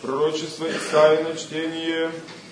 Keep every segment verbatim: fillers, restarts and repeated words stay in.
Пророчество Исаии на чтение.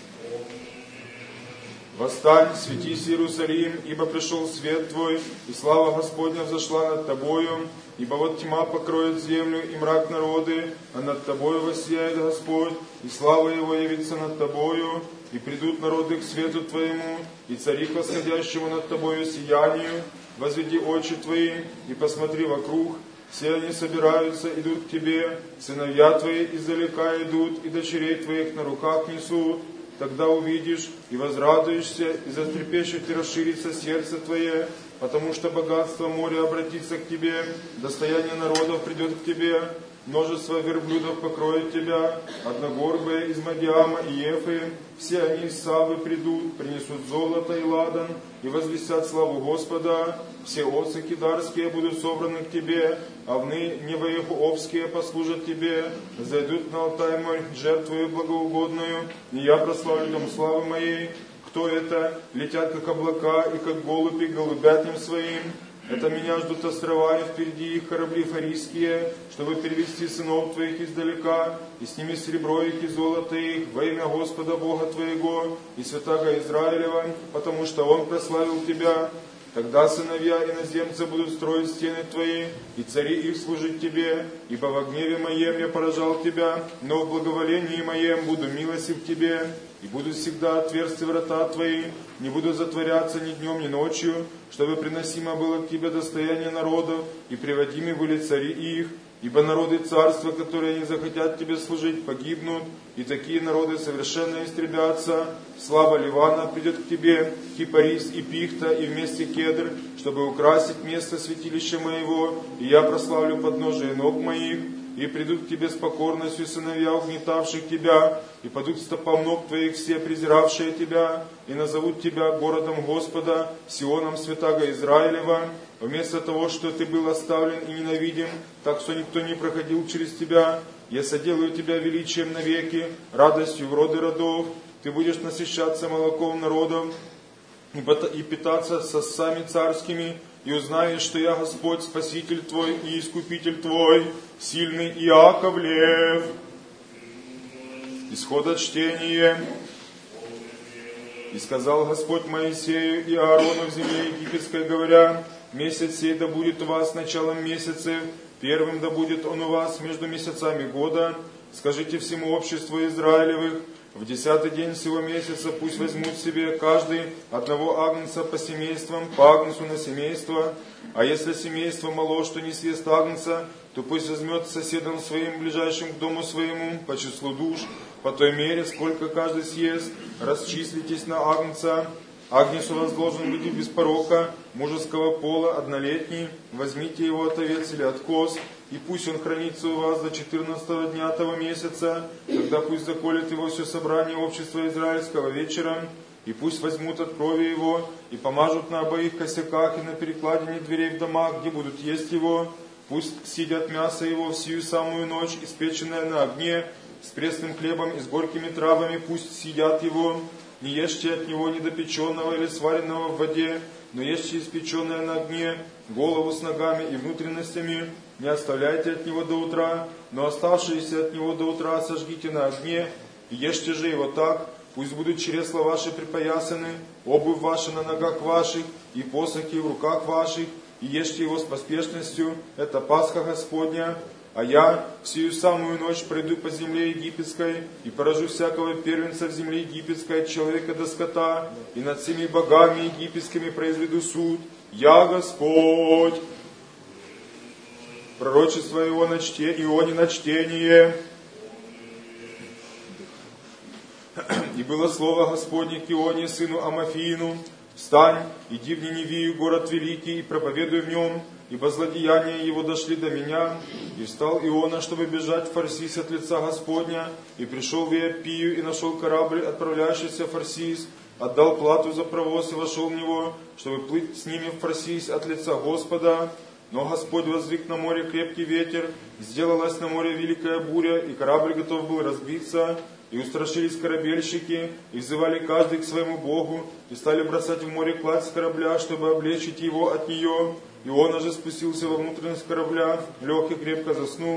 Восстань, светись, Иерусалим, ибо пришел свет твой, и слава Господня взошла над тобою, ибо вот тьма покроет землю и мрак народы, а над тобою воссияет Господь, и слава Его явится над тобою, и придут народы к свету твоему, и цари к восходящему над тобою сиянию. Возведи очи твои и посмотри вокруг, все они собираются, идут к тебе, сыновья твои издалека идут, и дочерей твоих на руках несут. Тогда увидишь и возрадуешься, и затрепещет и расширится сердце твое, потому что богатство моря обратится к тебе, достояние народов придет к тебе, множество верблюдов покроет тебя, одногорбые из Мадиама и Ефы, все они из Савы придут, принесут золото и ладан, и возвестят славу Господа. Все овцы кидарские будут собраны к тебе, овны невоехуовские послужат тебе, зайдут на алтай мой жертвую благоугодную, и я прославлю дом славы моей. Кто это? Летят как облака, и как голуби голубятням своим. Это меня ждут острова, и впереди их корабли фарийские, чтобы перевести сынов твоих издалека, и с ними серебро их и золото их, во имя Господа Бога твоего и святаго Израилева, потому что Он прославил тебя. Тогда сыновья иноземца будут строить стены твои, и цари их служить тебе, ибо во гневе моем я поражал тебя, но в благоволении моем буду милостив к тебе, и будут всегда отверсты врата твои, не буду затворяться ни днем, ни ночью, чтобы приносимо было к тебе достояние народов, и приводимы были цари их, ибо народы царства, которые не захотят тебе служить, погибнут, и такие народы совершенно истребятся. Слава Ливана придет к тебе, кипарис и пихта, и вместе кедр, чтобы украсить место святилища моего, и я прославлю подножие ног моих. И придут к тебе с покорностью сыновья, угнетавших тебя, и падут стопам ног твоих все, презиравшие тебя, и назовут тебя городом Господа, Сионом святаго Израилева. Вместо того, что ты был оставлен и ненавидим, так что никто не проходил через тебя, я соделаю тебя величием навеки, радостью в роды родов. Ты будешь насыщаться молоком народов и питаться сосами царскими, и узнаешь, что я Господь, Спаситель твой и Искупитель твой, сильный Иаковлев. Исхода чтение. И сказал Господь Моисею и Аарону в земле египетской, говоря: месяц сей да будет у вас началом месяца, первым да будет он у вас между месяцами года. Скажите всему обществу Израилевых: в десятый день всего месяца пусть возьмут себе каждый одного агнца по семействам, по агнцу на семейство. А если семейство мало, что не съест агнца, то пусть возьмет соседом своим, ближайшим к дому своему, по числу душ, по той мере, сколько каждый съест. Расчислитесь на агнца. Агнец у вас должен быть без порока, мужеского пола, однолетний. Возьмите его от овец или от коз, и пусть он хранится у вас до четырнадцатого дня того месяца. Тогда пусть заколет его все собрание общества израильского вечером, и пусть возьмут от крови его, и помажут на обоих косяках и на перекладине дверей в домах, где будут есть его. Пусть съедят мясо его в сию самую ночь, испеченное на огне, с пресным хлебом и с горькими травами, пусть съедят его. Не ешьте от него недопеченного или сваренного в воде, но ешьте испеченное на огне, голову с ногами и внутренностями. Не оставляйте от него до утра, но оставшиеся от него до утра сожгите на огне, и ешьте же его так. Пусть будут чресла ваши припоясаны, обувь ваша на ногах ваших, и посохи в руках ваших, и ешьте его с поспешностью. Это Пасха Господня. А я в сию самую ночь пройду по земле египетской и поражу всякого первенца в земле египетской, от человека до скота, и над всеми богами египетскими произведу суд. Я Господь. Пророчество его на чтение, Ионе на чтение. И было слово Господне к Ионе, сыну Амафиину: встань, иди в Ниневию, город великий, и проповедуй в нем, ибо злодеяния его дошли до меня. И встал Иона, чтобы бежать в Фарсис от лица Господня, и пришел в Иопию, и нашел корабль, отправляющийся в Фарсис, отдал плату за провоз и вошел в него, чтобы плыть с ними в Фарсис от лица Господа. Но Господь воздвиг на море крепкий ветер, сделалась на море великая буря, и корабль готов был разбиться. И устрашились корабельщики, и взывали каждый к своему Богу, и стали бросать в море кладь с корабля, чтобы облегчить его от нее. Иона же спустился во внутренность корабля, лег и крепко заснул.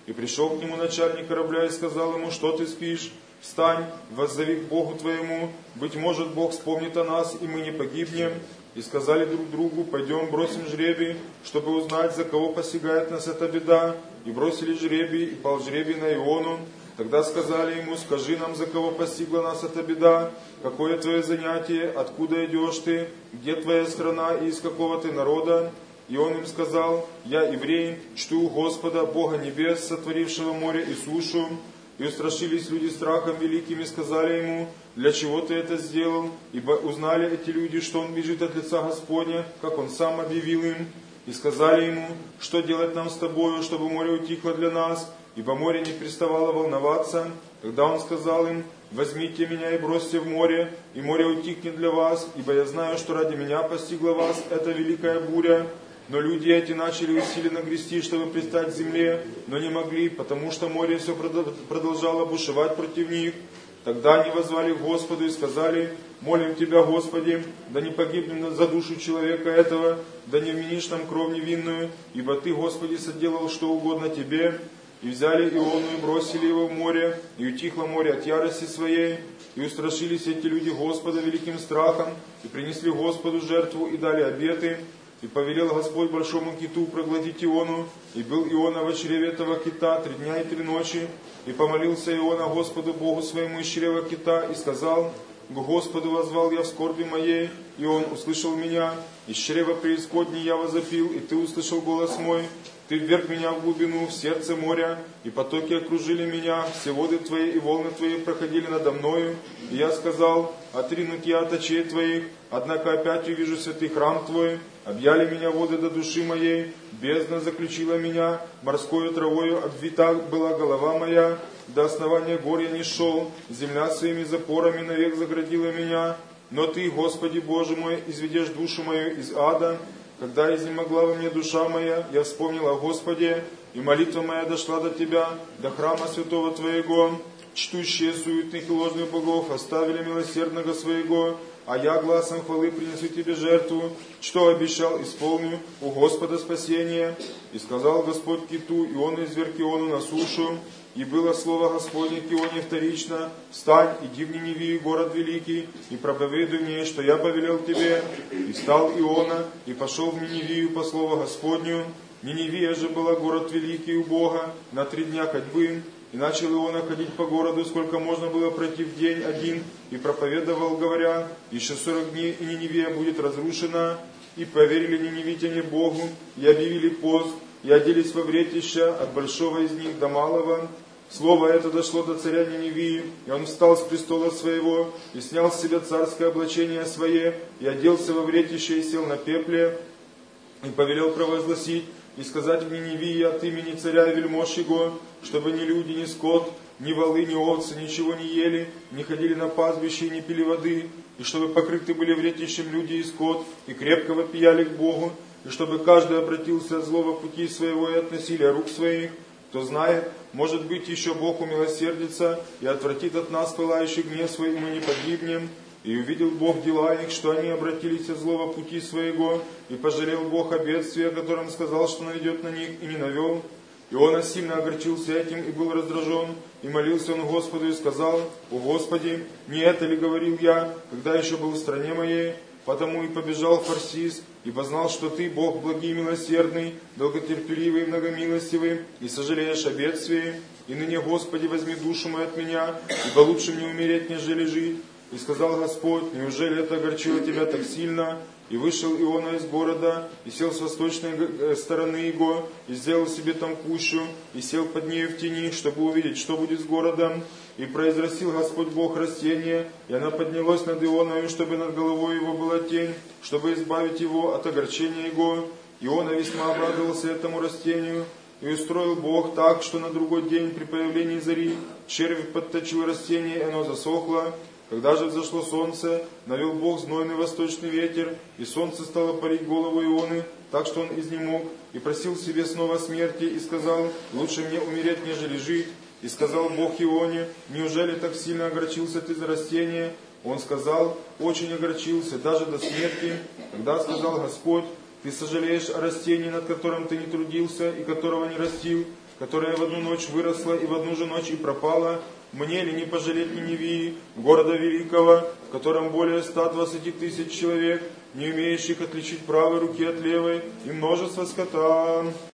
И пришел к нему начальник корабля и сказал ему: что ты спишь? Встань, воззови к Богу твоему, быть может, Бог вспомнит о нас, и мы не погибнем. И сказали друг другу: пойдем бросим жребий, чтобы узнать, за кого посягает нас эта беда. И бросили жребий, и пал жребий на Иону. Тогда сказали ему: скажи нам, за кого постигла нас эта беда, какое твое занятие, откуда идешь ты, где твоя страна и из какого ты народа. И он им сказал: я еврей, чту Господа, Бога небес, сотворившего море и сушу. И устрашились люди страхом великим и сказали ему: для чего ты это сделал? Ибо узнали эти люди, что он бежит от лица Господня, как он сам объявил им. И сказали ему: что делать нам с тобою, чтобы море утихло для нас? Ибо море не переставало волноваться. Тогда он сказал им: возьмите меня и бросьте в море, и море утихнет для вас, ибо я знаю, что ради меня постигла вас эта великая буря. Но люди эти начали усиленно грести, чтобы пристать к земле, но не могли, потому что море все продолжало бушевать против них. Тогда они воззвали к Господу и сказали: молим Тебя, Господи, да не погибнем за душу человека этого, да не вменишь нам кровь невинную, ибо Ты, Господи, соделал что угодно Тебе. И взяли Иону и бросили его в море, и утихло море от ярости своей. И устрашились эти люди Господа великим страхом, и принесли Господу жертву, и дали обеты. И повелел Господь большому киту проглотить Иону, и был Иона во чреве этого кита три дня и три ночи. И помолился Иона Господу Богу своему из чрева кита, и сказал: к Господу воззвал я в скорби моей, и Он услышал меня. Из чрева преисподней я возопил, и Ты услышал голос мой. Ты вверг меня в глубину, в сердце моря, и потоки окружили меня, все воды Твои и волны Твои проходили надо мною. И я сказал: отринут я от очей Твоих, однако опять увижу святый храм Твой. Объяли меня воды до души моей, бездна заключила меня, морскою травою обвита была голова моя. До основания гор я не шел, земля своими запорами навек заградила меня. Но Ты, Господи Боже мой, изведешь душу мою из ада. Когда изнемогла во мне душа моя, я вспомнил о Господе, и молитва моя дошла до Тебя, до храма святого Твоего. Чтущие суетных и ложных богов оставили милосердного своего, а я гласом хвалы принесу Тебе жертву, что обещал, исполню, у Господа спасение. И сказал Господь киту, и он изверг Иону на сушу. И было слово Господне к Ионе вторично: встань, иди в Ниневию, город великий, и проповедуй мне, что я повелел тебе. И встал Иона, и пошел в Ниневию по слову Господню. Ниневия же была город великий у Бога, на три дня ходьбы. И начал Иона ходить по городу, сколько можно было пройти в день один, и проповедовал, говоря: еще сорок дней, и Ниневия будет разрушена. И поверили ниневитяне Богу, и объявили пост, и оделись во вретища, от большого из них до малого. Слово это дошло до царя Ниневии, и он встал с престола своего, и снял с себя царское облачение свое, и оделся во вретище, и сел на пепле, и повелел провозгласить, и сказать в Ниневии от имени царя и вельмож его, чтобы ни люди, ни скот, ни волы, ни овцы ничего не ели, не ходили на пастбище и не пили воды, и чтобы покрыты были вретищем люди и скот, и крепко вопияли к Богу, и чтобы каждый обратился от злого пути своего и от насилия рук своих. Кто знает, может быть, еще Бог умилосердится и отвратит от нас пылающий гнев свой, и мы не погибнем. И увидел Бог дела их, что они обратились от злого пути своего, и пожалел Бог о бедствии, о котором сказал, что наведет на них, и не навел. Иона сильно огорчился этим и был раздражен, и молился он Господу и сказал: «О Господи, не это ли говорил я, когда еще был в стране моей?» Потому и побежал в Фарсис, и познал, что Ты, Бог благий и милосердный, долготерпеливый и многомилостивый, и сожалеешь о бедствии. И ныне, Господи, возьми душу мою от меня, ибо лучше мне умереть, нежели жить. И сказал Господь: неужели это огорчило Тебя так сильно? И вышел Иона из города, и сел с восточной стороны его, и сделал себе там кущу, и сел под нею в тени, чтобы увидеть, что будет с городом. И произрастил Господь Бог растение, и оно поднялось над Ионою, чтобы над головой его была тень, чтобы избавить его от огорчения его. Иона весьма обрадовался этому растению, и устроил Бог так, что на другой день при появлении зари червь подточил растение, и оно засохло. Когда же взошло солнце, навел Бог знойный восточный ветер, и солнце стало палить голову Ионы, так что он изнемог, и просил себе снова смерти, и сказал: лучше мне умереть, нежели жить. И сказал Бог Ионе: неужели так сильно огорчился ты за растение? Он сказал: очень огорчился, даже до смерти. Тогда сказал Господь: ты сожалеешь о растении, над которым ты не трудился и которого не растил, которая в одну ночь выросла и в одну же ночь и пропала, мне ли не пожалеть Ниневии, города великого, в котором более ста двадцати тысяч человек, не умеющих отличить правой руки от левой, и множество скота?